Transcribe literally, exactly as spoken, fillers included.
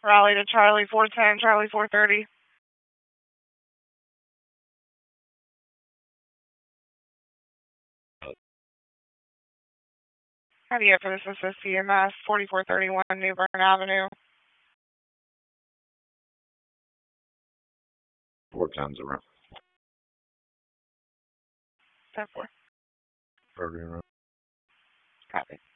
Raleigh to Charlie four ten, Charlie four thirty. How do you get for this assist E M S, forty-four thirty-one New Bern Avenue? Four times around. ten four. Thirty around. Copy.